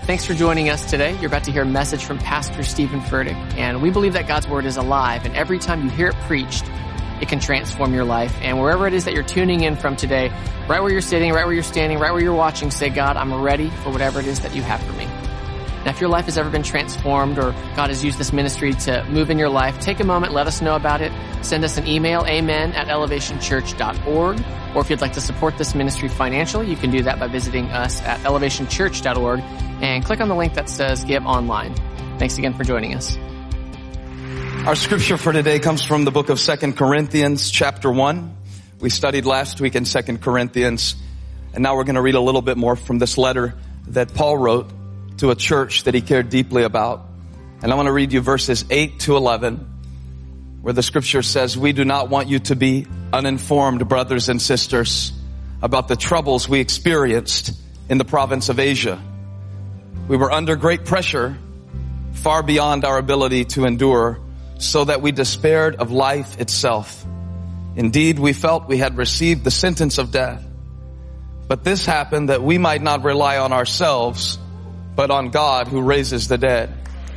Thanks for joining us today. You're about to hear a message from Pastor Stephen Furtick, and we believe that God's Word is alive, and every time you hear it preached, it can transform your life. And wherever it is that you're tuning in from today, right where you're sitting, right where you're standing, right where you're watching, say, God, I'm ready for whatever it is that you have for me. Now, if your life has ever been transformed or God has used this ministry to move in your life, take a moment, let us know about it. Send us an email, amen@elevationchurch.org. Or if you'd like to support this ministry financially, you can do that by visiting us at elevationchurch.org and click on the link that says Give Online. Thanks again for joining us. Our scripture for today comes from the book of 2 Corinthians chapter 1. We studied last week in 2 Corinthians, and now we're going to read a little bit more from this letter that Paul wrote to a church that he cared deeply about. And I want to read you verses 8 to 11, where the scripture says, "We do not want you to be uninformed, brothers and sisters, about the troubles we experienced in the province of Asia. We were under great pressure, far beyond our ability to endure, so that we despaired of life itself. Indeed, we felt we had received the sentence of death. But this happened that we might not rely on ourselves, but on God who raises the dead.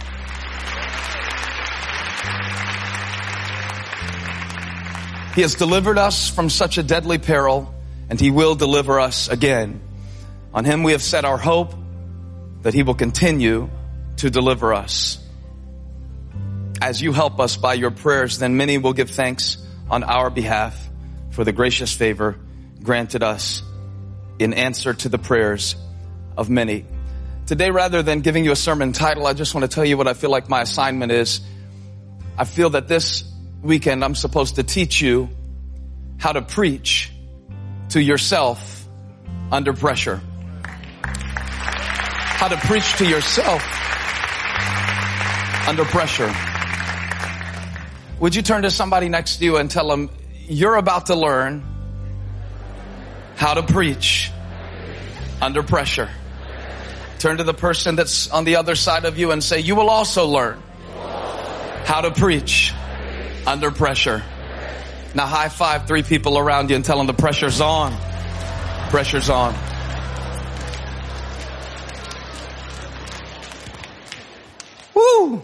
He has delivered us from such a deadly peril, and He will deliver us again. On Him we have set our hope that He will continue to deliver us. As you help us by your prayers, then many will give thanks on our behalf for the gracious favor granted us in answer to the prayers of many." Today, rather than giving you a sermon title, I just want to tell you what I feel like my assignment is. I feel that this weekend I'm supposed to teach you how to preach to yourself under pressure. How to preach to yourself under pressure. Would you turn to somebody next to you and tell them, you're about to learn how to preach under pressure. Turn to the person that's on the other side of you and say, you will also learn how to preach under pressure. Now high five 3 people around you and tell them the pressure's on. Pressure's on. Woo!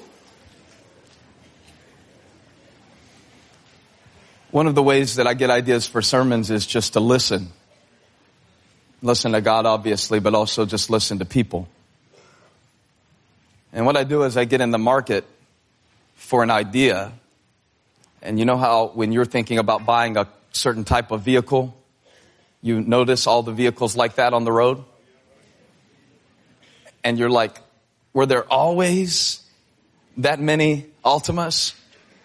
One of the ways that I get ideas for sermons is just to listen. Listen to God, obviously, but also just listen to people. And what I do is I get in the market for an idea. And you know how when you're thinking about buying a certain type of vehicle, you notice all the vehicles like that on the road? And you're like, were there always that many Altimas?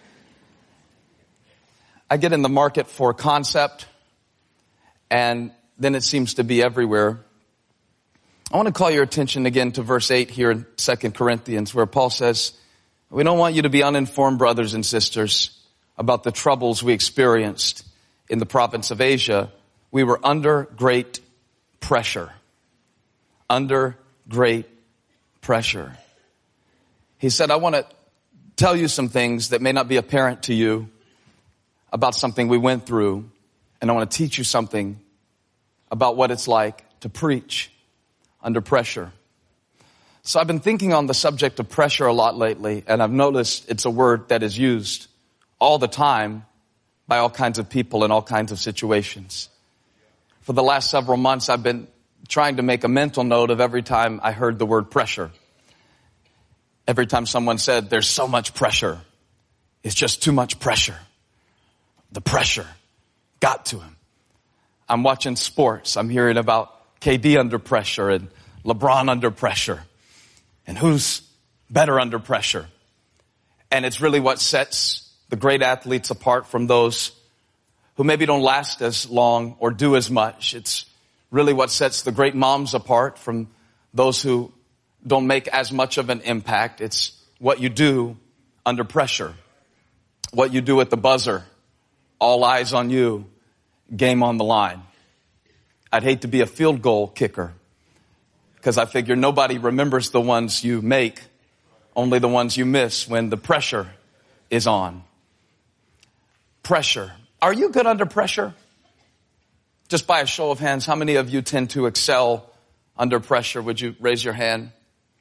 I get in the market for a concept, and then it seems to be everywhere. I want to call your attention again to verse 8 here in 2 Corinthians, where Paul says, we don't want you to be uninformed, brothers and sisters, about the troubles we experienced in the province of Asia. We were under great pressure. Under great pressure. He said, I want to tell you some things that may not be apparent to you about something we went through, and I want to teach you something about what it's like to preach under pressure. So I've been thinking on the subject of pressure a lot lately, and I've noticed it's a word that is used all the time by all kinds of people in all kinds of situations. For the last several months, I've been trying to make a mental note of every time I heard the word pressure. Every time someone said, there's so much pressure, it's just too much pressure. The pressure got to him. I'm watching sports. I'm hearing about KD under pressure and LeBron under pressure. And who's better under pressure? And it's really what sets the great athletes apart from those who maybe don't last as long or do as much. It's really what sets the great moms apart from those who don't make as much of an impact. It's what you do under pressure. What you do at the buzzer. All eyes on you. Game on the line. I'd hate to be a field goal kicker because I figure nobody remembers the ones you make, only the ones you miss when the pressure is on. Pressure. Are you good under pressure? Just by a show of hands, how many of you tend to excel under pressure? Would you raise your hand?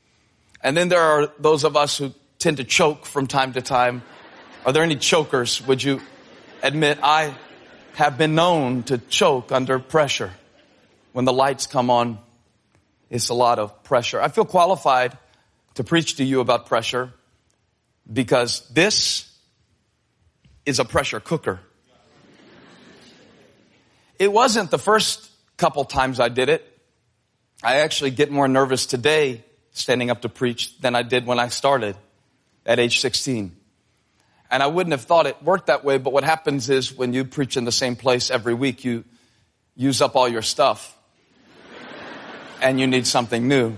And then there are those of us who tend to choke from time to time. Are there any chokers? Would you admit I have been known to choke under pressure? When the lights come on, it's a lot of pressure. I feel qualified to preach to you about pressure because this is a pressure cooker. It wasn't the first couple times I did it. I actually get more nervous today standing up to preach than I did when I started at age 16. And I wouldn't have thought it worked that way, but what happens is when you preach in the same place every week, you use up all your stuff and you need something new.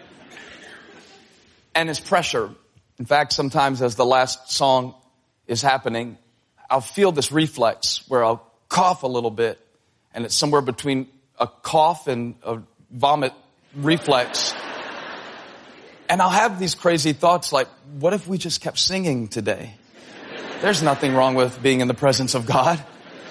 And it's pressure. In fact, sometimes as the last song is happening, I'll feel this reflex where I'll cough a little bit, and it's somewhere between a cough and a vomit reflex. And I'll have these crazy thoughts like, what if we just kept singing today? There's nothing wrong with being in the presence of God.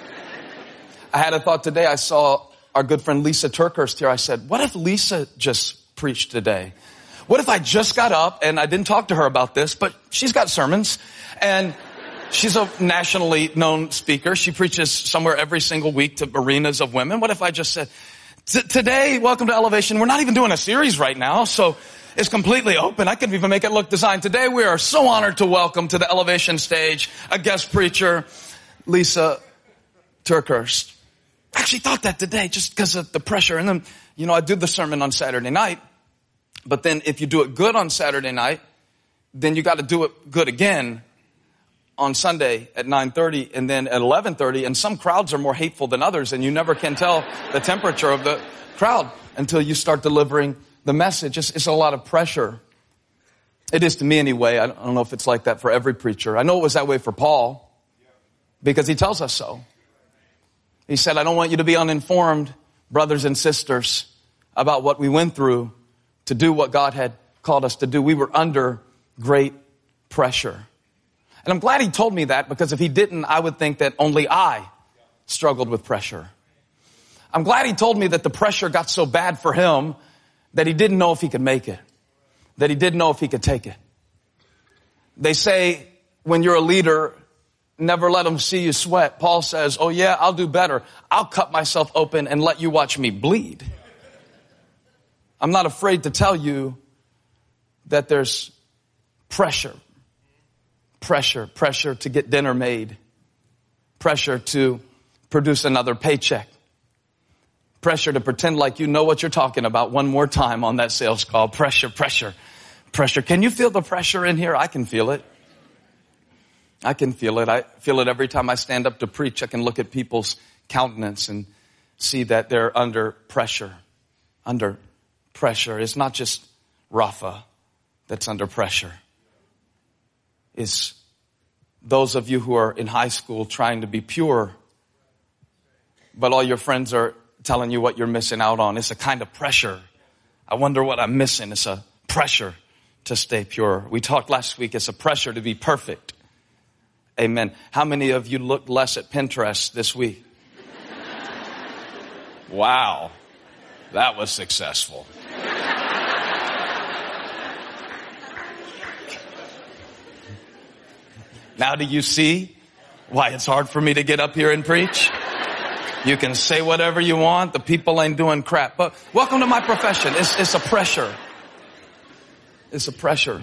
I had a thought today. I saw our good friend Lisa Turkhurst here. I said, what if Lisa just preached today? What if I just got up, and I didn't talk to her about this, but she's got sermons, and she's a nationally known speaker. She preaches somewhere every single week to arenas of women. What if I just said, today, welcome to Elevation. We're not even doing a series right now, so it's completely open. I could even make it look designed. Today, we are so honored to welcome to the Elevation stage a guest preacher, Lisa Turkhurst. I actually thought that today just because of the pressure. And then, I do the sermon on Saturday night. But then if you do it good on Saturday night, then you got to do it good again on Sunday at 9:30 and then at 11:30. And some crowds are more hateful than others, and you never can tell the temperature of the crowd until you start delivering the message. It's a lot of pressure. It is to me anyway. I don't know if it's like that for every preacher. I know it was that way for Paul because he tells us so. He said, I don't want you to be uninformed, brothers and sisters, about what we went through to do what God had called us to do. We were under great pressure. And I'm glad he told me that, because if he didn't, I would think that only I struggled with pressure. I'm glad he told me that the pressure got so bad for him that he didn't know if he could make it, that he didn't know if he could take it. They say when you're a leader, never let them see you sweat. Paul says, oh yeah, I'll do better. I'll cut myself open and let you watch me bleed. I'm not afraid to tell you that there's pressure to get dinner made, pressure to produce another paycheck, pressure to pretend like you know what you're talking about one more time on that sales call. Pressure. Can you feel the pressure in here? I can feel it. I feel it every time I stand up to preach. I can look at people's countenance and see that they're under pressure. It's not just Rafa that's under pressure. It's those of you who are in high school trying to be pure, but all your friends are telling you what you're missing out on. It's a kind of pressure. I wonder what I'm missing. It's a pressure to stay pure. We talked last week. It's a pressure to be perfect. Amen. How many of you looked less at Pinterest this week? Wow. That was successful. Now do you see why it's hard for me to get up here and preach? You can say whatever you want. The people ain't doing crap. But welcome to my profession. It's a pressure. It's a pressure.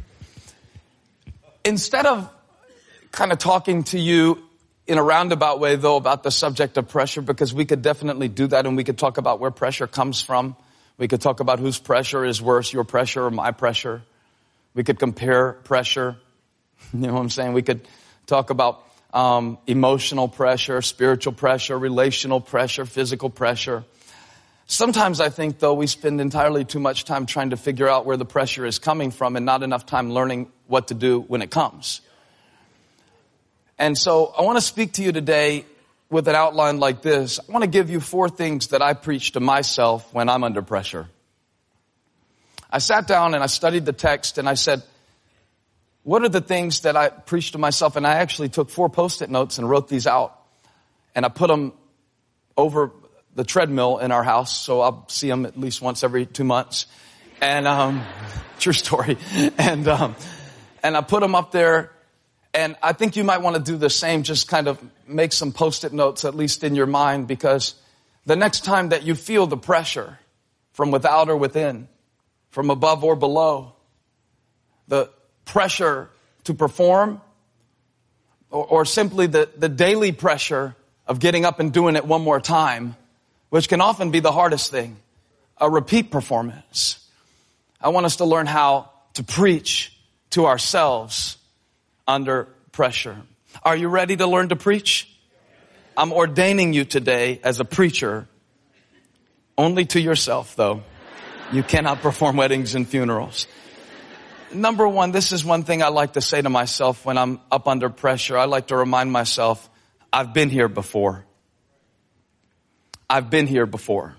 Instead of kind of talking to you in a roundabout way, though, about the subject of pressure, because we could definitely do that, and we could talk about where pressure comes from. We could talk about whose pressure is worse, your pressure or my pressure. We could compare pressure. You know what I'm saying? We could talk about emotional pressure, spiritual pressure, relational pressure, physical pressure. Sometimes I think, though, we spend entirely too much time trying to figure out where the pressure is coming from and not enough time learning what to do when it comes. And so I want to speak to you today with an outline like this. I want to give you 4 things that I preach to myself when I'm under pressure. I sat down and I studied the text and I said, what are the things that I preach to myself? And I actually took 4 Post-it notes and wrote these out. And I put them over the treadmill in our house, so I'll see them at least once every 2 months. And True story. And I put them up there. And I think you might want to do the same, just kind of make some post-it notes, at least in your mind, because the next time that you feel the pressure from without or within, from above or below, the pressure to perform, or simply the daily pressure of getting up and doing it one more time, which can often be the hardest thing, a repeat performance. I want us to learn how to preach to ourselves under pressure. Are you ready to learn to preach? I'm ordaining you today as a preacher, only to yourself though. You cannot perform weddings and funerals. Number one, this is one thing I like to say to myself when I'm up under pressure. I like to remind myself, I've been here before. I've been here before.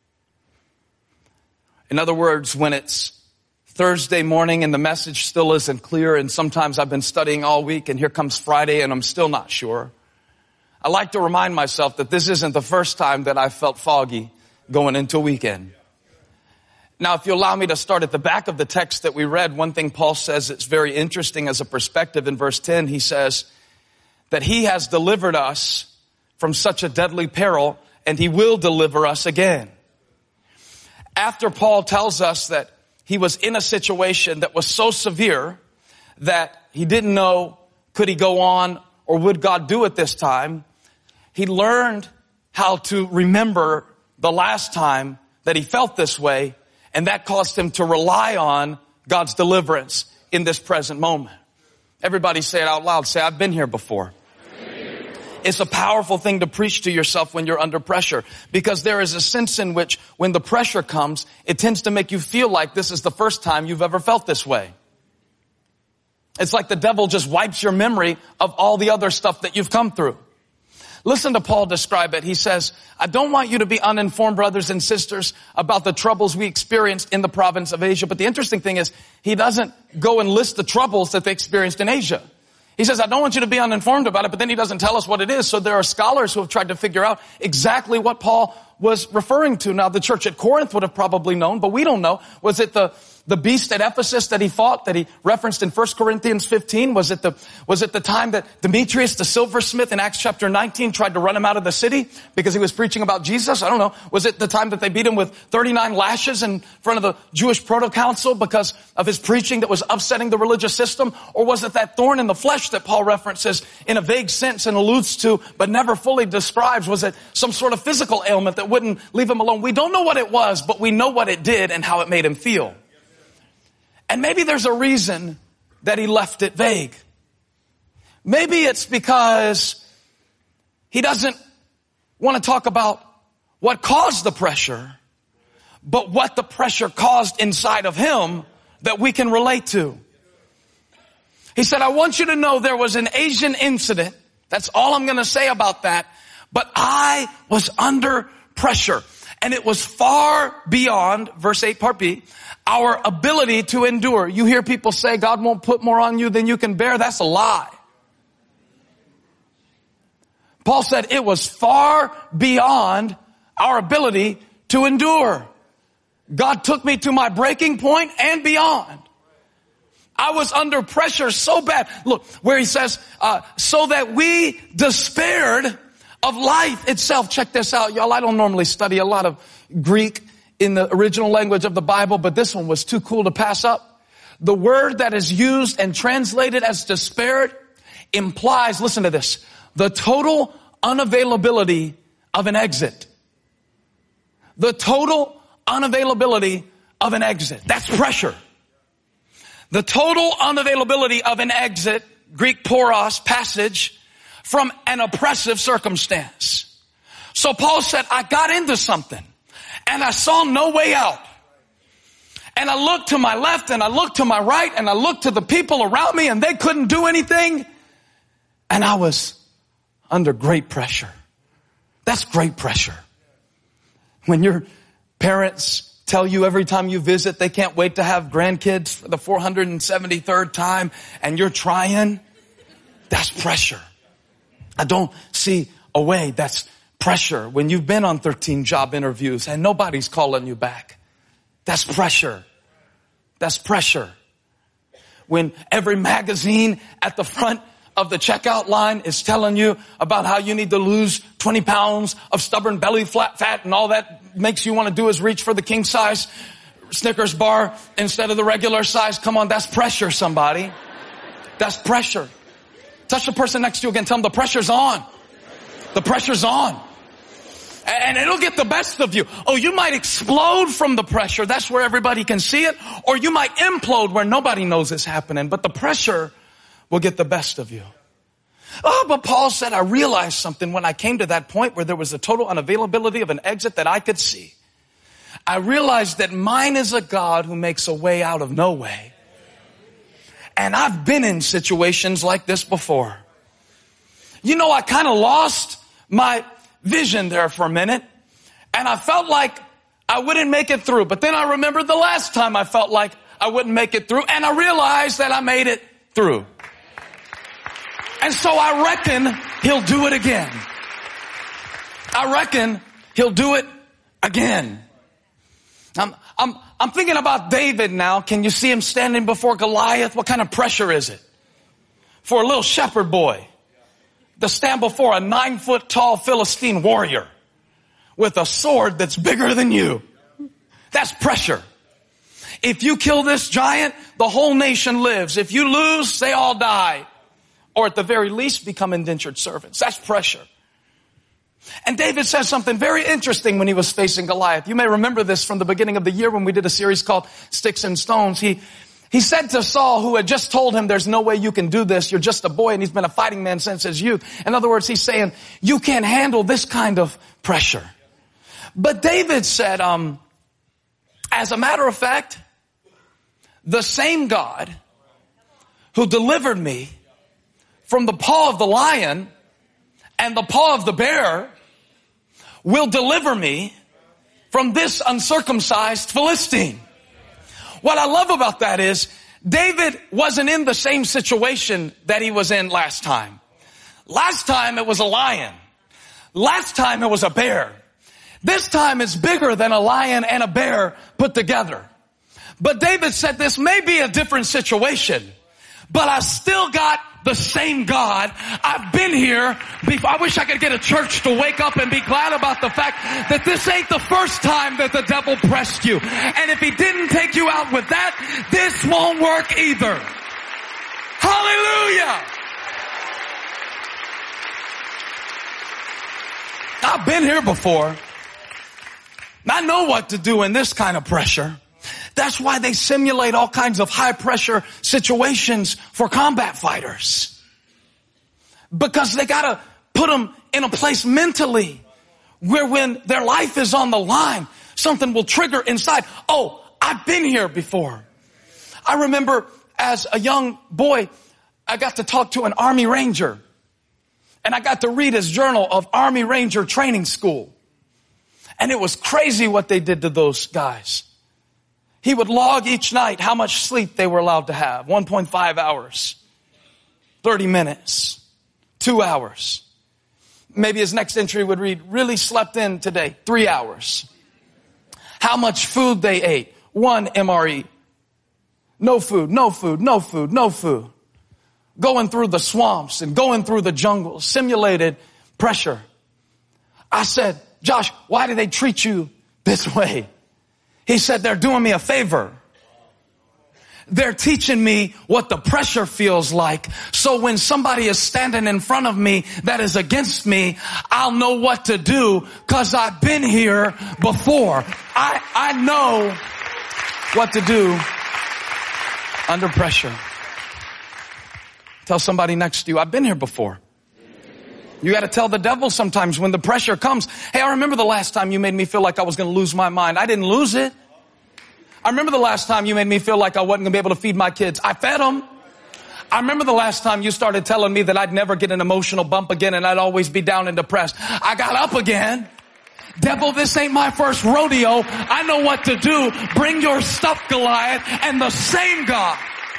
In other words, when it's Thursday morning and the message still isn't clear, and sometimes I've been studying all week and here comes Friday and I'm still not sure, I like to remind myself that this isn't the first time that I've felt foggy going into a weekend. Now, if you allow me to start at the back of the text that we read, one thing Paul says that's very interesting as a perspective in verse 10, he says that he has delivered us from such a deadly peril and he will deliver us again. After Paul tells us that he was in a situation that was so severe that he didn't know, could he go on or would God do it this time? He learned how to remember the last time that he felt this way, and that caused him to rely on God's deliverance in this present moment. Everybody say it out loud. Say, I've been here before. It's a powerful thing to preach to yourself when you're under pressure, because there is a sense in which when the pressure comes, it tends to make you feel like this is the first time you've ever felt this way. It's like the devil just wipes your memory of all the other stuff that you've come through. Listen to Paul describe it. He says, I don't want you to be uninformed, brothers and sisters, about the troubles we experienced in the province of Asia. But the interesting thing is, he doesn't go and list the troubles that they experienced in Asia. He says, I don't want you to be uninformed about it, but then he doesn't tell us what it is. So there are scholars who have tried to figure out exactly what Paul was referring to. Now, the church at Corinth would have probably known, but we don't know. Was it the beast at Ephesus that he fought, that he referenced in 1 Corinthians 15? Was it the time that Demetrius, the silversmith in Acts chapter 19, tried to run him out of the city because he was preaching about Jesus? I don't know. Was it the time that they beat him with 39 lashes in front of the Jewish proto-council because of his preaching that was upsetting the religious system? Or was it that thorn in the flesh that Paul references in a vague sense and alludes to, but never fully describes? Was it some sort of physical ailment that wouldn't leave him alone? We don't know what it was, but we know what it did and how it made him feel. And maybe there's a reason that he left it vague. Maybe it's because he doesn't want to talk about what caused the pressure, but what the pressure caused inside of him that we can relate to. He said, I want you to know there was an Asian incident. That's all I'm going to say about that. But I was under pressure. And it was far beyond, verse 8 part B, our ability to endure. You hear people say God won't put more on you than you can bear. That's a lie. Paul said it was far beyond our ability to endure. God took me to my breaking point and beyond. I was under pressure so bad. Look, where he says, so that we despaired of life itself. Check this out, y'all. I don't normally study a lot of Greek in the original language of the Bible, but this one was too cool to pass up. The word that is used and translated as despaired implies, listen to this, the total unavailability of an exit. The total unavailability of an exit. That's pressure. The total unavailability of an exit, Greek poros, passage, from an oppressive circumstance. So Paul said, I got into something and I saw no way out. And I looked to my left and I looked to my right and I looked to the people around me and they couldn't do anything. And I was under great pressure. That's great pressure. When your parents tell you every time you visit they can't wait to have grandkids for the 473rd time and you're trying, that's pressure. I don't see a way. That's pressure. When you've been on 13 job interviews and nobody's calling you back, that's pressure. That's pressure. When every magazine at the front of the checkout line is telling you about how you need to lose 20 pounds of stubborn belly fat and all that makes you want to do is reach for the king size Snickers bar instead of the regular size. Come on, that's pressure, somebody. That's pressure. Touch the person next to you again. Tell them the pressure's on. The pressure's on. And it'll get the best of you. Oh, you might explode from the pressure. That's where everybody can see it. Or you might implode where nobody knows it's happening. But the pressure will get the best of you. Oh, but Paul said, I realized something when I came to that point where there was a total unavailability of an exit that I could see. I realized that mine is a God who makes a way out of no way. And I've been in situations like this before. You know, I kind of lost my vision there for a minute. And I felt like I wouldn't make it through. But then I remembered the last time I felt like I wouldn't make it through. And I realized that I made it through. And so I reckon he'll do it again. I reckon he'll do it again. I'm thinking about David now. Can you see him standing before Goliath? What kind of pressure is it for a little shepherd boy to stand before a 9-foot tall Philistine warrior with a sword that's bigger than you? That's pressure. If you kill this giant, the whole nation lives. If you lose, they all die. Or at the very least, become indentured servants. That's pressure. And David says something very interesting when he was facing Goliath. You may remember this from the beginning of the year when we did a series called Sticks and Stones. He said to Saul, who had just told him, there's no way you can do this. You're just a boy, and he's been a fighting man since his youth. In other words, he's saying, you can't handle this kind of pressure. But David said, as a matter of fact, the same God who delivered me from the paw of the lion and the paw of the bear will deliver me from this uncircumcised Philistine. What I love about that is David wasn't in the same situation that he was in last time. Last time it was a lion. Last time it was a bear. This time it's bigger than a lion and a bear put together. But David said this may be a different situation, but I still got the same God. I've been here before. I wish I could get a church to wake up and be glad about the fact that this ain't the first time that the devil pressed you. And if he didn't take you out with that, this won't work either. Hallelujah! I've been here before. I know what to do in this kind of pressure. That's why they simulate all kinds of high pressure situations for combat fighters. Because they gotta put them in a place mentally where when their life is on the line, something will trigger inside. Oh, I've been here before. I remember as a young boy, I got to talk to an Army Ranger. And I got to read his journal of Army Ranger Training School. And it was crazy what they did to those guys. He would log each night how much sleep they were allowed to have. 1.5 hours, 30 minutes, 2 hours. Maybe his next entry would read, really slept in today, 3 hours. How much food they ate, 1 MRE. No food, no food, no food, no food. Going through the swamps and going through the jungles, simulated pressure. I said, Josh, why do they treat you this way? He said, they're doing me a favor. They're teaching me what the pressure feels like. So when somebody is standing in front of me that is against me, I'll know what to do because I've been here before. I know what to do under pressure. Tell somebody next to you, I've been here before. You got to tell the devil sometimes when the pressure comes, hey, I remember the last time you made me feel like I was going to lose my mind. I didn't lose it. I remember the last time you made me feel like I wasn't going to be able to feed my kids. I fed them. I remember the last time you started telling me that I'd never get an emotional bump again and I'd always be down and depressed. I got up again. Devil, this ain't my first rodeo. I know what to do. Bring your stuff, Goliath. And the same God,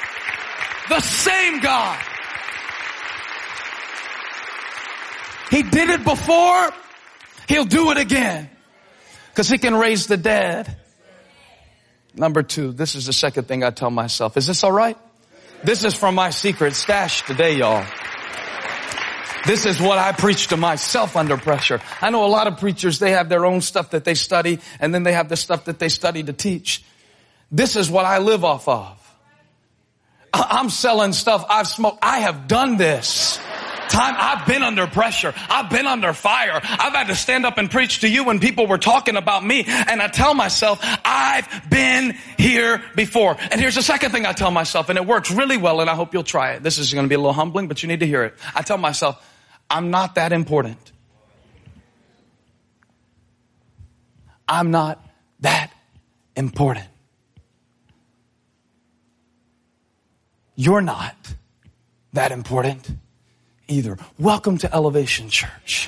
He did it before. He'll do it again. Because He can raise the dead. Number 2, this is the second thing I tell myself. Is this all right? This is from my secret stash today, y'all. This is what I preach to myself under pressure. I know a lot of preachers, they have their own stuff that they study, and then they have the stuff that they study to teach. This is what I live off of. I'm selling stuff I've smoked. I have done this. I've been under pressure. I've been under fire. I've had to stand up and preach to you when people were talking about me. And I tell myself, I've been here before. And here's the second thing I tell myself, and it works really well, and I hope you'll try it. This is going to be a little humbling, but you need to hear it. I tell myself, I'm not that important. I'm not that important. You're not that important either. Welcome to Elevation Church.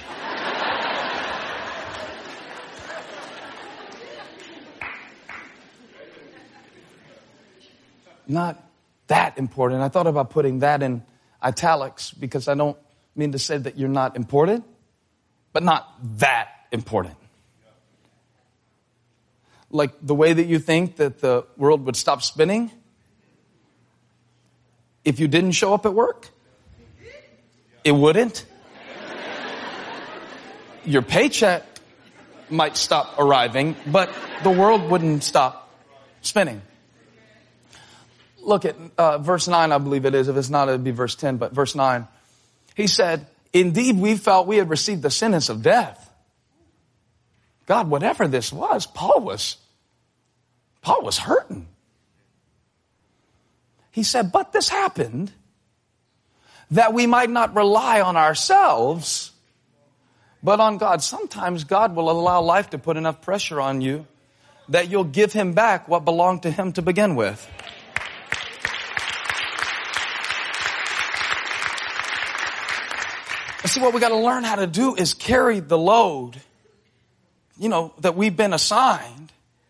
Not that important. I thought about putting that in italics because I don't mean to say that you're not important, but not that important. Like the way that you think that the world would stop spinning if you didn't show up at work. It wouldn't. Your paycheck might stop arriving, but the world wouldn't stop spinning. Look at verse 9, I believe it is. If it's not, it'd be verse 10, but verse 9. He said, indeed, we felt we had received the sentence of death. God, whatever this was, Paul was hurting. He said, but this happened that we might not rely on ourselves, but on God. Sometimes God will allow life to put enough pressure on you that you'll give him back what belonged to him to begin with. And see, what we got to learn how to do is carry the load, that we've been assigned,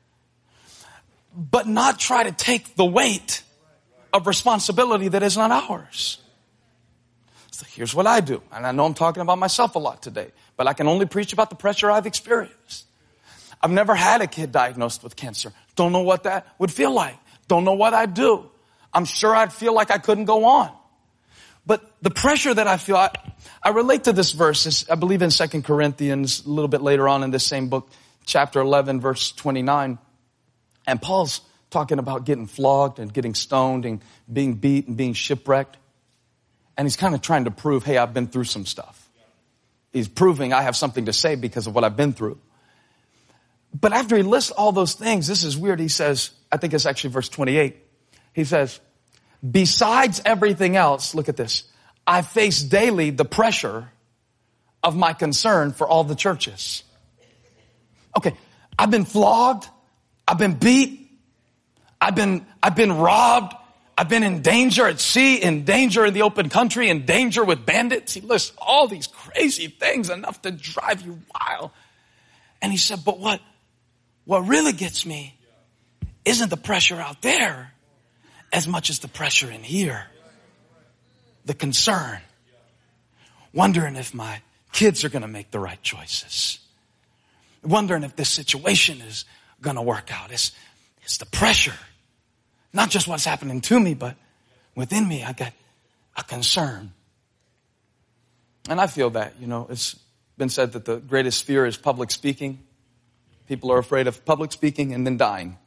but not try to take the weight of responsibility that is not ours. So here's what I do. And I know I'm talking about myself a lot today, but I can only preach about the pressure I've experienced. I've never had a kid diagnosed with cancer. Don't know what that would feel like. Don't know what I'd do. I'm sure I'd feel like I couldn't go on. But the pressure that I feel, I relate to this verse, I believe in 2 Corinthians, a little bit later on in this same book, chapter 11, verse 29. And Paul's talking about getting flogged and getting stoned and being beat and being shipwrecked. And he's kind of trying to prove, hey, I've been through some stuff. He's proving I have something to say because of what I've been through. But after he lists all those things, this is weird. He says, I think it's actually verse 28. He says, besides everything else, look at this. I face daily the pressure of my concern for all the churches. Okay, I've been flogged. I've been beat. I've been robbed. I've been in danger at sea, in danger in the open country, in danger with bandits. He lists all these crazy things, enough to drive you wild. And he said, but what really gets me isn't the pressure out there as much as the pressure in here. The concern. Wondering if my kids are going to make the right choices. Wondering if this situation is going to work out. It's the pressure. Not just what's happening to me, but within me, I got a concern. And I feel that, it's been said that the greatest fear is public speaking. People are afraid of public speaking and then dying.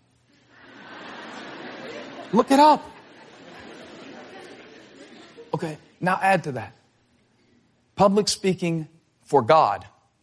Look it up. Okay, now add to that. Public speaking for God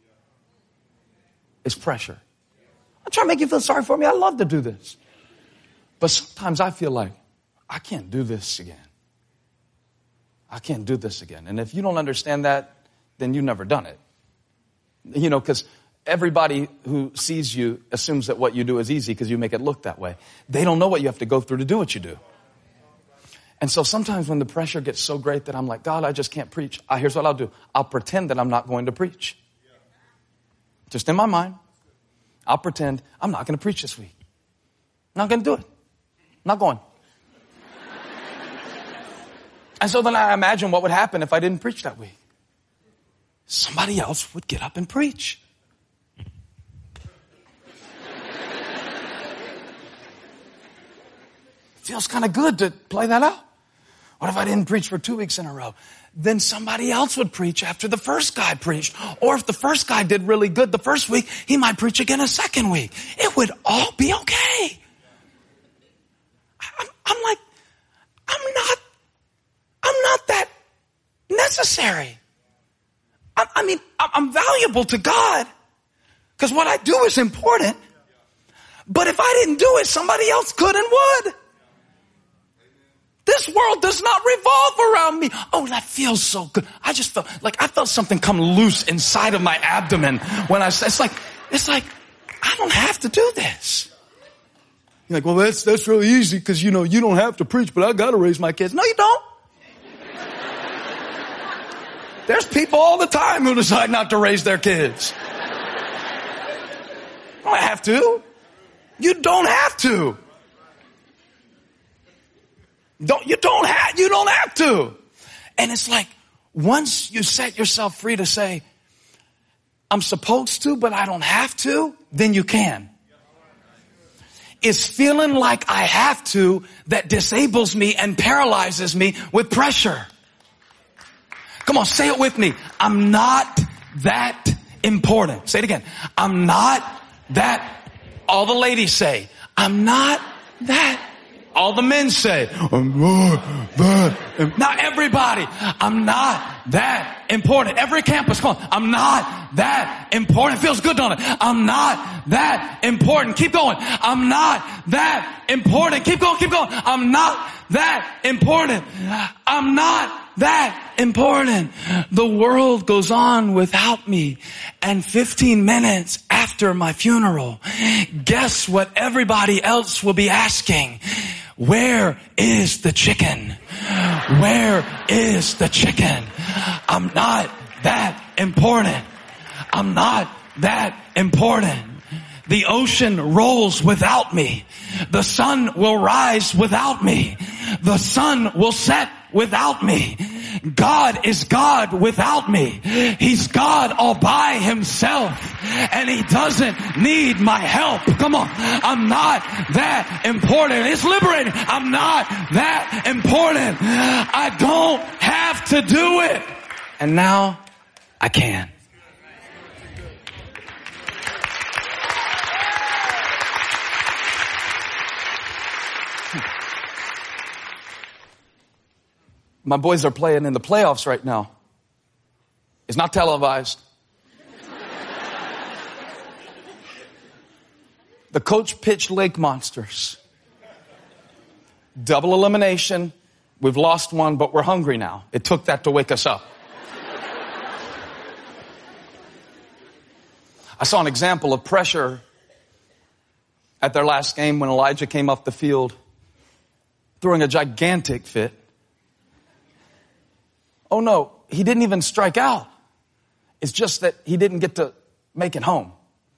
is pressure. I'm trying to make you feel sorry for me. I love to do this. But sometimes I feel like, I can't do this again. I can't do this again. And if you don't understand that, then you've never done it. Because everybody who sees you assumes that what you do is easy because you make it look that way. They don't know what you have to go through to do what you do. And so sometimes when the pressure gets so great that I'm like, God, I just can't preach. Here's what I'll do. I'll pretend that I'm not going to preach. Just in my mind, I'll pretend I'm not going to preach this week. I'm not going to do it. Not going. And so then I imagine what would happen if I didn't preach that week. Somebody else would get up and preach. feels kind of good to play that out. What if I didn't preach for 2 weeks in a row? Then somebody else would preach after the first guy preached. Or if the first guy did really good the first week, he might preach again a second week. It would all be okay. I'm like, I'm not that necessary. I'm valuable to God because what I do is important. But if I didn't do it, somebody else could and would. This world does not revolve around me. Oh, that feels so good. I just felt like I felt something come loose inside of my abdomen when it's like, I don't have to do this. You're like, well, that's really easy because, you don't have to preach, but I got to raise my kids. No, you don't. There's people all the time who decide not to raise their kids. You don't have to. You don't have to. You don't have to. And it's like, once you set yourself free to say, I'm supposed to, but I don't have to, then you can. It's feeling like I have to that disables me and paralyzes me with pressure. Come on, say it with me. I'm not that important. Say it again. I'm not that. All the ladies say, I'm not that. All the men say, I'm not that. Not everybody. I'm not that important. Every campus, come on. I'm not that important. Feels good, don't it? I'm not that important. Keep going. I'm not that important. Keep going, keep going. I'm not that important. I'm not that important. The world goes on without me. And 15 minutes after my funeral, guess what everybody else will be asking? Where is the chicken? Where is the chicken? I'm not that important. I'm not that important. The ocean rolls without me. The sun will rise without me. The sun will set without me. God is God without me. He's God all by himself. And he doesn't need my help. Come on. I'm not that important. It's liberating. I'm not that important. I don't have to do it. And now I can. My boys are playing in the playoffs right now. It's not televised. The coach pitched Lake Monsters. Double elimination. We've lost one, but we're hungry now. It took that to wake us up. I saw an example of pressure at their last game when Elijah came off the field throwing a gigantic fit. Oh no, he didn't even strike out. It's just that he didn't get to make it home.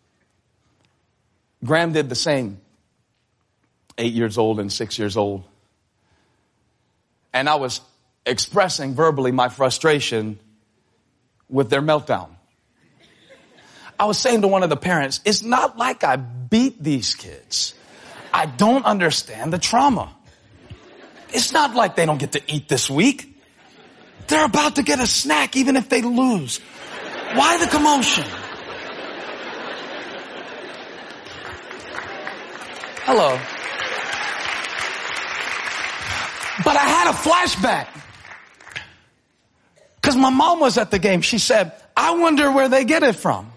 Graham did the same. 8 years old and 6 years old. And I was expressing verbally my frustration with their meltdown. I was saying to one of the parents, it's not like I beat these kids. I don't understand the trauma. It's not like they don't get to eat this week. They're about to get a snack even if they lose. Why the commotion? Hello. But I had a flashback. Because my mom was at the game. She said, I wonder where they get it from.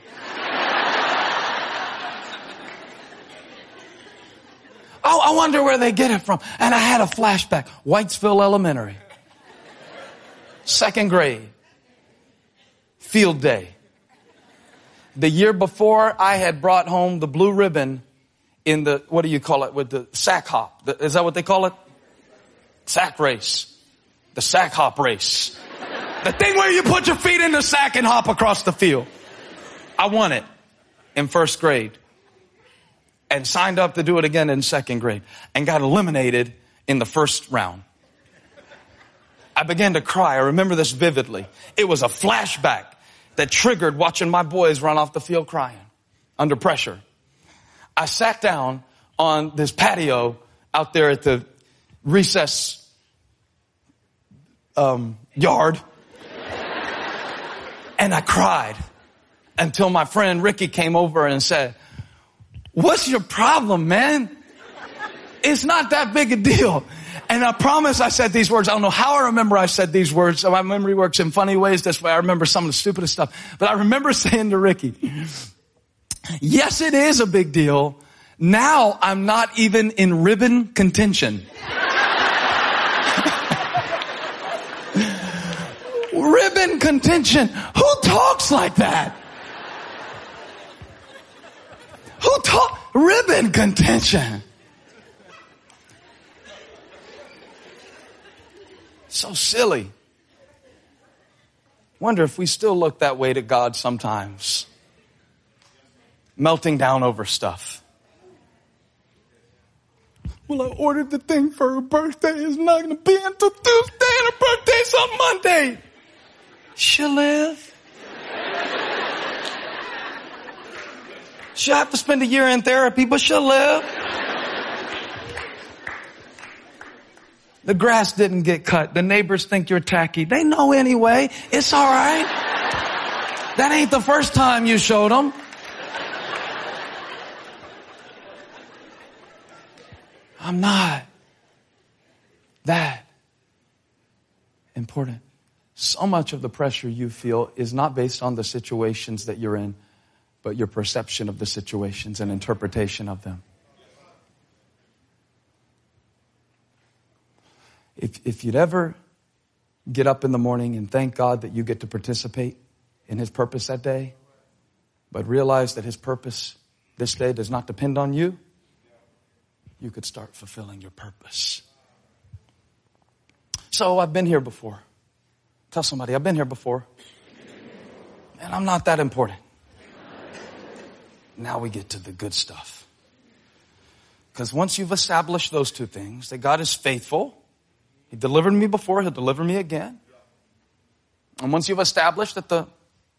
Oh, I wonder where they get it from. And I had a flashback. Whitesville Elementary. 2nd grade. Field day. The year before, I had brought home the blue ribbon in the, what do you call it, with the sack hop. Is that what they call it? Sack race. The sack hop race. The thing where you put your feet in the sack and hop across the field. I won it in 1st grade. And signed up to do it again in 2nd grade. And got eliminated in the 1st round. I began to cry. I remember this vividly. It was a flashback that triggered watching my boys run off the field crying under pressure. I sat down on this patio out there at the recess yard. And I cried until my friend Ricky came over and said, "What's your problem, man? It's not that big a deal." And I promise I said these words. I don't know how I remember I said these words. My memory works in funny ways this way. I remember some of the stupidest stuff. But I remember saying to Ricky, "Yes, it is a big deal. Now I'm not even in ribbon contention." Ribbon contention. Who talks like that? Ribbon contention. So silly. Wonder if we still look that way to God sometimes. Melting down over stuff. Well, I ordered the thing for her birthday. It's not going to be until Tuesday, and her birthday's on Monday. She'll live. She'll have to spend a year in therapy, but she'll live. The grass didn't get cut. The neighbors think you're tacky. They know anyway. It's all right. That ain't the first time you showed them. I'm not that important. So much of the pressure you feel is not based on the situations that you're in, but your perception of the situations and interpretation of them. If you'd ever get up in the morning and thank God that you get to participate in His purpose that day, but realize that His purpose this day does not depend on you, you could start fulfilling your purpose. So I've been here before. Tell somebody, I've been here before. And I'm not that important. Now we get to the good stuff. Because once you've established those two things, that God is faithful, He delivered me before, He'll deliver me again. And once you've established that the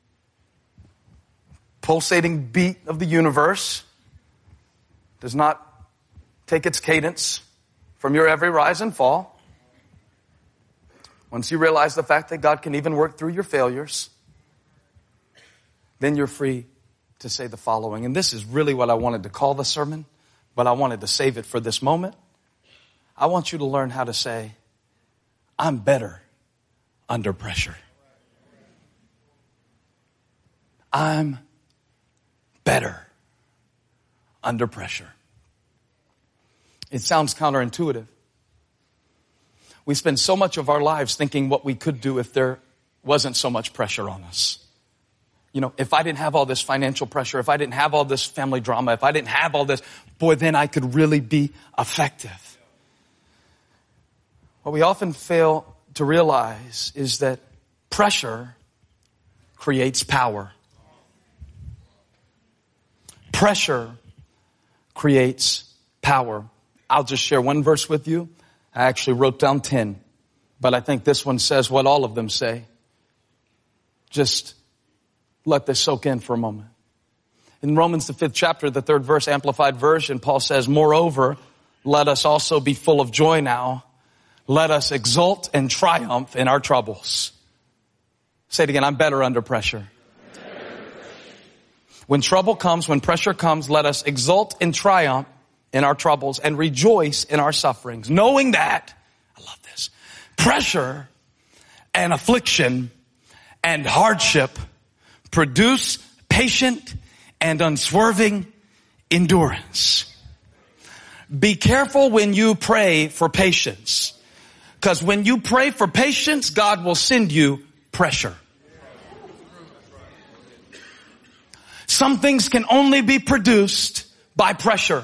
pulsating beat of the universe does not take its cadence from your every rise and fall, once you realize the fact that God can even work through your failures, then you're free to say the following. And this is really what I wanted to call the sermon, but I wanted to save it for this moment. I want you to learn how to say, "I'm better under pressure." I'm better under pressure. It sounds counterintuitive. We spend so much of our lives thinking what we could do if there wasn't so much pressure on us. You know, if I didn't have all this financial pressure, if I didn't have all this family drama, if I didn't have all this, boy, then I could really be effective. What we often fail to realize is that pressure creates power. Pressure creates power. I'll just share one verse with you. I actually wrote down 10, but I think this one says what all of them say. Just let this soak in for a moment. In Romans, the 5th chapter, the 3rd verse, Amplified Version, Paul says, "Moreover, let us also be full of joy now. Let us exult and triumph in our troubles." Say it again. I'm better under pressure. When trouble comes, when pressure comes, let us exult and triumph in our troubles and rejoice in our sufferings, knowing that, I love this, pressure and affliction and hardship produce patient and unswerving endurance. Be careful when you pray for patience, because when you pray for patience, God will send you pressure. Some things can only be produced by pressure.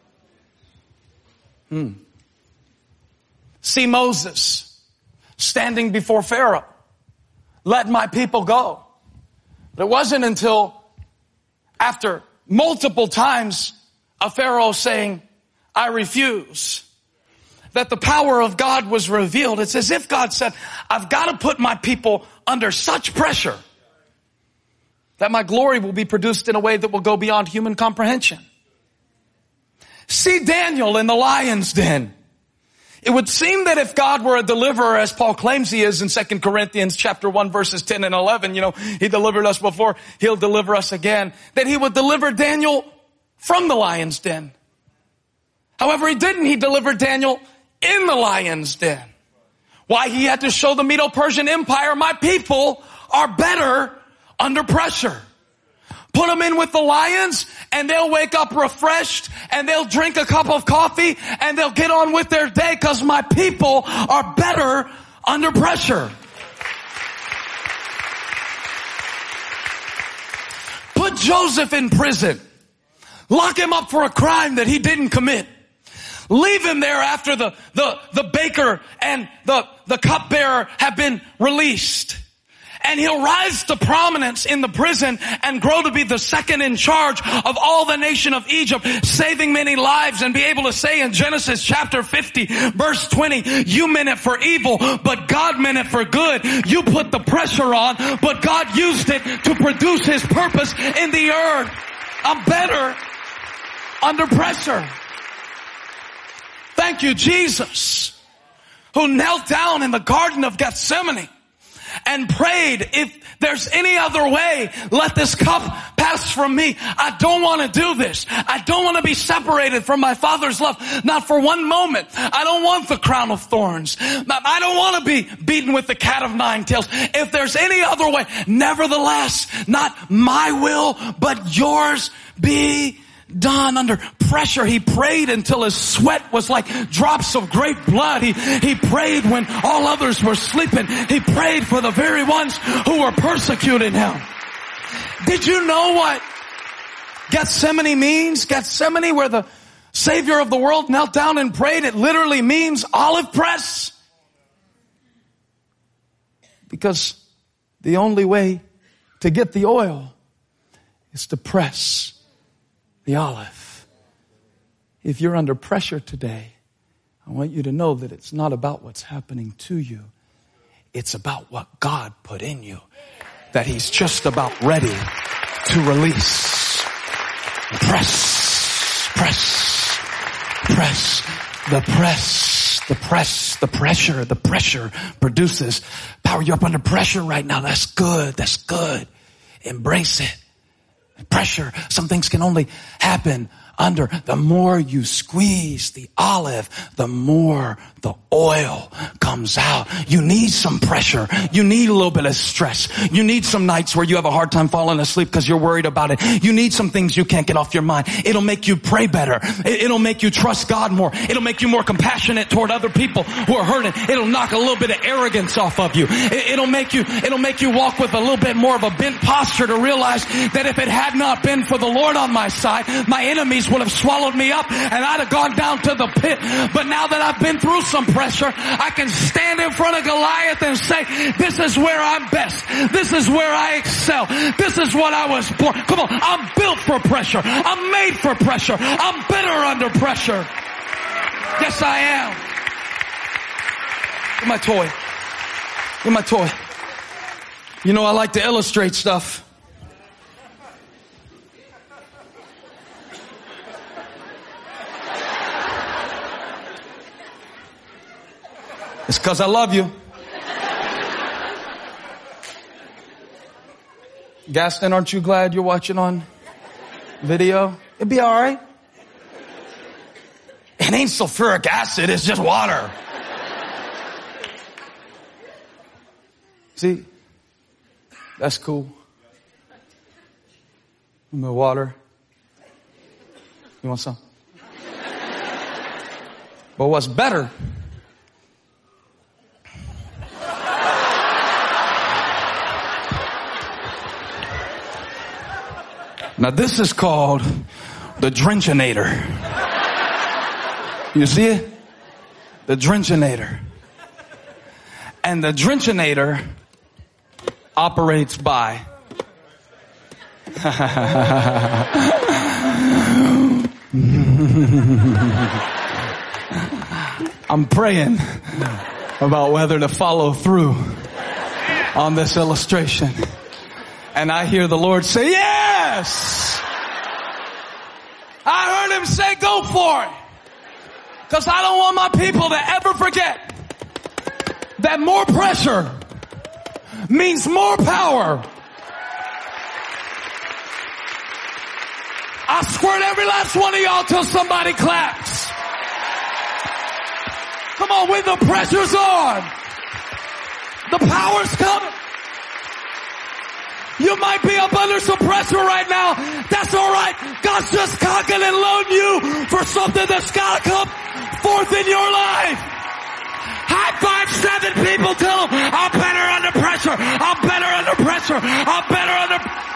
See Moses standing before Pharaoh. Let my people go. But it wasn't until after multiple times of Pharaoh saying, "I refuse," that the power of God was revealed. It's as if God said, I've got to put my people under such pressure that my glory will be produced in a way that will go beyond human comprehension. See Daniel in the lion's den. It would seem that if God were a deliverer, as Paul claims he is in 2 Corinthians chapter 1 verses 10 and 11, he delivered us before, he'll deliver us again, that he would deliver Daniel from the lion's den. However, he didn't. He delivered Daniel in the lion's den. Why? He had to show the Medo-Persian Empire, my people are better under pressure. Put them in with the lions and they'll wake up refreshed and they'll drink a cup of coffee and they'll get on with their day because my people are better under pressure. Put Joseph in prison. Lock him up for a crime that he didn't commit. Leave him there after the baker and the cupbearer have been released. And he'll rise to prominence in the prison and grow to be the second in charge of all the nation of Egypt, saving many lives, and be able to say in Genesis chapter 50 verse 20, you meant it for evil, but God meant it for good. You put the pressure on, but God used it to produce his purpose in the earth. I'm better under pressure. Thank you, Jesus, who knelt down in the Garden of Gethsemane and prayed, if there's any other way, let this cup pass from me. I don't want to do this. I don't want to be separated from my Father's love. Not for one moment. I don't want the crown of thorns. I don't want to be beaten with the cat of nine tails. If there's any other way, nevertheless, not my will, but yours be done. Under pressure, he prayed until his sweat was like drops of great blood. He prayed when all others were sleeping. He prayed for the very ones who were persecuting him. Did you know what Gethsemane means? Gethsemane, where the Savior of the world knelt down and prayed, it literally means olive press. Because the only way to get the oil is to press the olive. If you're under pressure today, I want you to know that it's not about what's happening to you. It's about what God put in you, that he's just about ready to release. Press, press, press, the pressure. The pressure produces power. You're up under pressure right now. That's good. That's good. Embrace it. Pressure. Some things can only happen under. The more you squeeze the olive, the more the oil comes out. You need some pressure. You need a little bit of stress. You need some nights where you have a hard time falling asleep because you're worried about it. You need some things you can't get off your mind. It'll make you pray better. It'll make you trust God more. It'll make you more compassionate toward other people who are hurting. It'll knock a little bit of arrogance off of you. It'll make you walk with a little bit more of a bent posture to realize that if it had not been for the Lord on my side, my enemies would have swallowed me up and I'd have gone down to the pit. But now that I've been through some pressure, I can stand in front of Goliath and say, this is where I'm best. This is where I excel. This is what I was born. Come on, I'm built for pressure. I'm made for pressure. I'm better under pressure. Yes, I am. Get my toy. Get my toy. You know I like to illustrate stuff. It's because I love you. Gaston, aren't you glad you're watching on video? It'd be all right. It ain't sulfuric acid, it's just water. See? That's cool. My water. You want some? But what's better? Now this is called the Drenchinator. You see it? The Drenchinator. And the Drenchinator operates by I'm praying about whether to follow through on this illustration. And I hear the Lord say, yes! I heard him say, go for it. Because I don't want my people to ever forget that more pressure means more power. I squirt every last one of y'all till somebody claps. Come on, when the pressure's on, the power's coming. You might be up under some pressure right now. That's alright. God's just cocking and loading you for something that's gotta come forth in your life. High five 7 people. Tell them, I'm better under pressure. I'm better under pressure. I'm better under...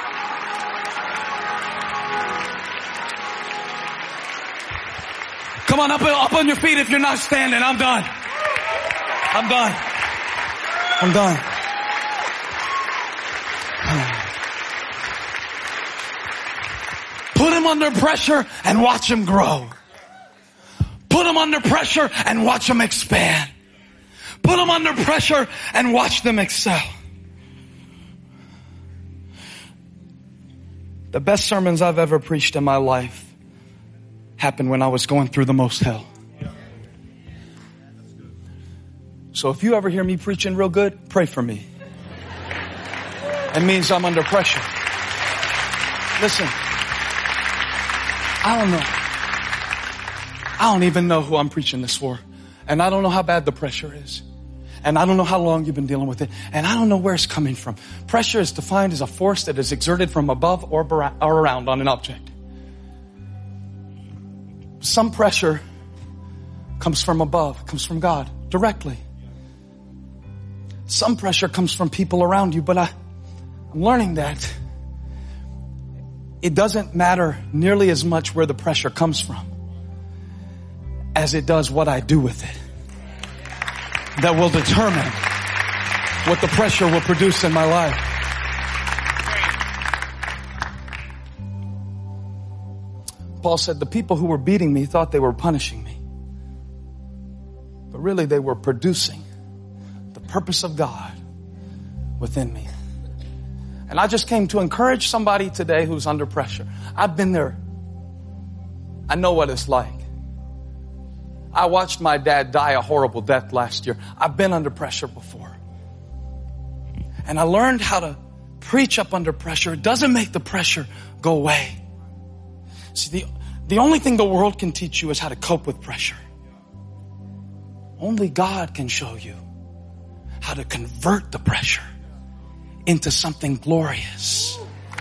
Come on, up on your feet if you're not standing. I'm done. I'm done. I'm done. Put him under pressure and watch him grow. Put him under pressure and watch him expand. Put them under pressure and watch them excel. The best sermons I've ever preached in my life happened when I was going through the most hell. So if you ever hear me preaching real good, pray for me. It means I'm under pressure. Listen, I don't know. I don't even know who I'm preaching this for. And I don't know how bad the pressure is. And I don't know how long you've been dealing with it. And I don't know where it's coming from. Pressure is defined as a force that is exerted from above or around on an object. Some pressure comes from above, comes from God directly. Some pressure comes from people around you, but I'm learning that it doesn't matter nearly as much where the pressure comes from as it does what I do with it. That will determine what the pressure will produce in my life. Paul said the people who were beating me thought they were punishing me. But really they were producing the purpose of God within me. And I just came to encourage somebody today who's under pressure. I've been there. I know what it's like. I watched my dad die a horrible death last year. I've been under pressure before. And I learned how to preach up under pressure. It doesn't make the pressure go away. See, the only thing the world can teach you is how to cope with pressure. Only God can show you how to convert the pressure into something glorious.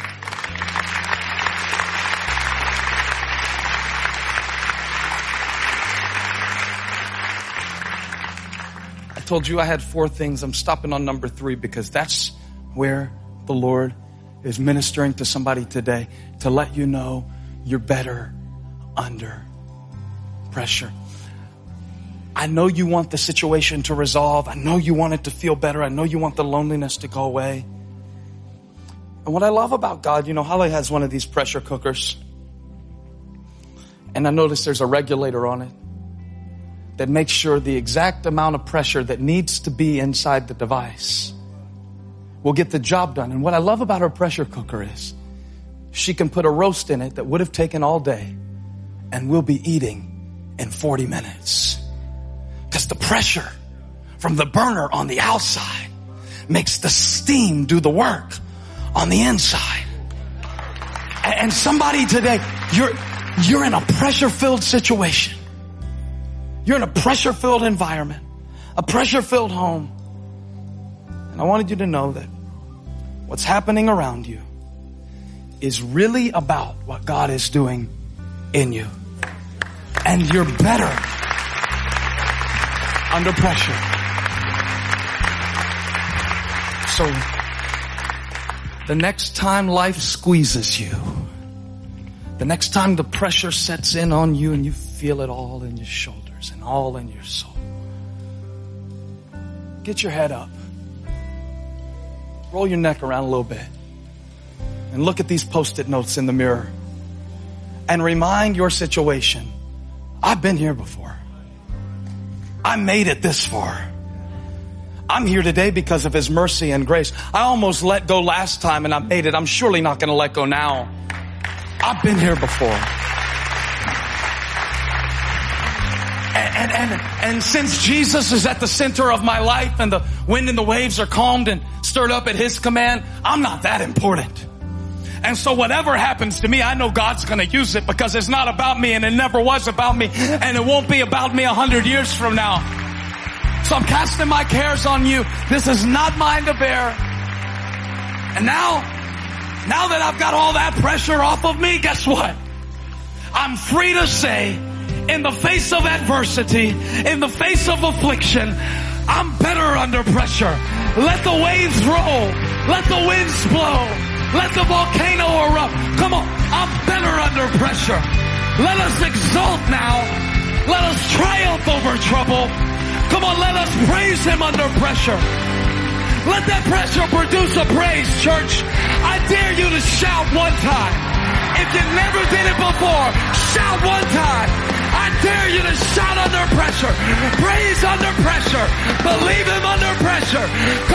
I told you I had 4 things. I'm stopping on number 3 because that's where the Lord is ministering to somebody today to let you know you're better under pressure. I know you want the situation to resolve. I know you want it to feel better. I know you want the loneliness to go away. And what I love about God, Holly has one of these pressure cookers. And I noticed there's a regulator on it that makes sure the exact amount of pressure that needs to be inside the device will get the job done. And what I love about her pressure cooker is she can put a roast in it that would have taken all day and we'll be eating in 40 minutes. Because the pressure from the burner on the outside makes the steam do the work on the inside. And somebody today, you're in a pressure-filled situation. You're in a pressure-filled environment, a pressure-filled home. And I wanted you to know that what's happening around you is really about what God is doing in you. And you're better under pressure. So the next time life squeezes you, the next time the pressure sets in on you and you feel it all in your shoulders and all in your soul, get your head up, roll your neck around a little bit, and look at these Post-it notes in the mirror and remind your situation, I've been here before. I made it this far. I'm here today because of His mercy and grace. I almost let go last time and I made it. I'm surely not going to let go now. I've been here before. And since Jesus is at the center of my life and the wind and the waves are calmed and stirred up at his command, I'm not that important. And so whatever happens to me, I know God's going to use it because it's not about me and it never was about me and it won't be about me 100 years from now. So I'm casting my cares on you. This is not mine to bear. And now that I've got all that pressure off of me, guess what? I'm free to say, in the face of adversity, in the face of affliction, I'm better under pressure. Let the waves roll. Let the winds blow. Let the volcano erupt. Come on, I'm better under pressure. Let us exult now. Let us triumph over trouble. Come on, let us praise him under pressure. Let that pressure produce a praise, church. I dare you to shout one time. If you never did it before, shout one time. I dare you to shout under pressure. Praise under pressure. Believe him under pressure.